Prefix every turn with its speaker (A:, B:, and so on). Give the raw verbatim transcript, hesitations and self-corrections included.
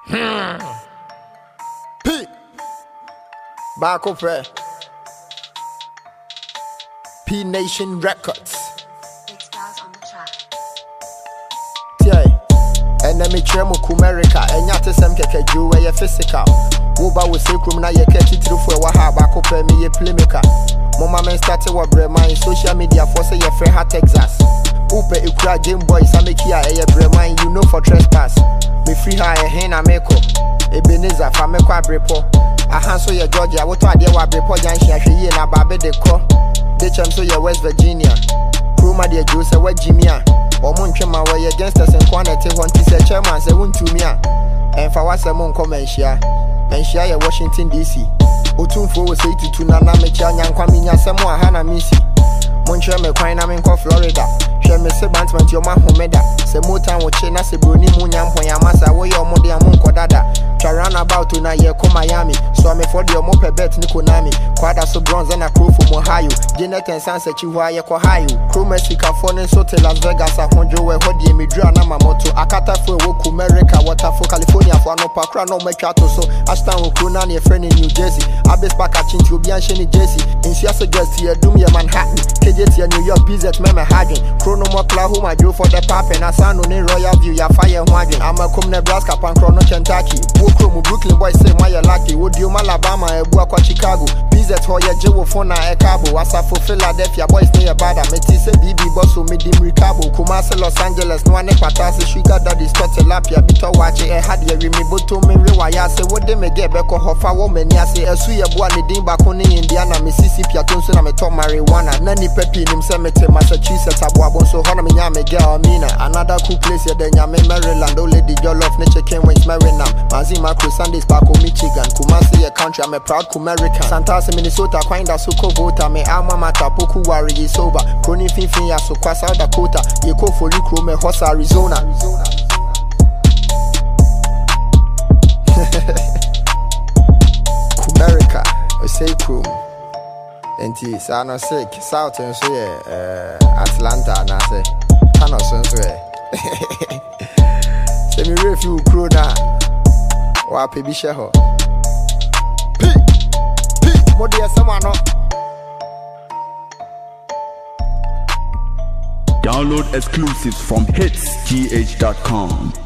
A: Hmm. P. Back up there. P Nation Records. Tiay. Enemy tremo Kumerica. Enyate sem keke juwe ye physical. Woba we say krum na ye keti trufu wa ha back up me ye playmaker. Mama men started wa brema in social media for say ye free ha Texas. Upe ikura Game Boy Samekia eye brema you know for trespass. Me free ha e hen ameko. Ebenezer fa me kwa brepo. Aha so ye Georgia woto ade wa brepo janhye ahwe ye na babe de ko. De chem so ye West Virginia. Kroma de jo se wa Jimia. Omo ntwema wa ye gangsters en kwa na te hon ti se chairman se wuntumi a. Emfa wa se mon komenhia. Menhia ye Washington D C. Otumfo wo sei tutu na na mechi anyankwa minya semo aha na misi. Monchwe me kwan na me nko Florida. Hwe me se bantment yo ma homeda. Se motan wo che na se broni mu nyampon ya masa wo ye omo de amonko dada. Twa run about na ye ko Miami. So me for de omo pe bet ni Konami. Kwada so bronze na crew from Ohio. Janet and Sansa chi hwa ye ko hayo. Crew Mexico for ne so te Las Vegas a honjo we hodi me dra na mamoto. Akata fo wo ku America water for California for no pakra no me twa to so. Ashton wo crew na ne friend in New Jersey. Abes back a chinti obi anhye ni Jersey. Insia suggest ye dum ye Manhattan. K J T New York B Z me me hagin. Chrono mo Oklahoma Joe for the pap and asano ne Royal View ya fire hwagin. Ama kom Nebraska pan Chrono Kentucky. Wo mu Brooklyn boys say my lucky. Would you Alabama ebu akwa Chicago. B Z ho ye jewo phone na ekabo. Asafo Philadelphia boys near bada. Meti se B B boss o me dim Ricardo. Kumasi Los Angeles no ane patasi. Sugar daddy spot tilapia. Bito wache e had ye rimi boto me rewaya. Se wo de me get beko hofa wo me niase. Esu ye bua ni dimba kuni Indiana. Mississippi atonso na me top marijuana. Nani pepi nim se me te Massachusetts abua bonso hona me nyame girl Mina. Another cool place ye de nyame Maryland. O lady jollof ne chicken wings Maryland. Mazima Crew Sundays back home Michigan. Kumasi ye country I'm a proud Kumerican. Santasi Minnesota kwinda suko vota. Me alma mater poku wari ye sober. Kroni finfin ya so kwa South Dakota. Ye ko for Crew me host Arizona. Kumerica we say Crew. Enti sa no sick South nso ye uh, Atlanta na say Thanos nso ye. Se mi refu Crew na wa pe bi hye ho. P P mo de sama no.
B: Download exclusives from hits g h dot com.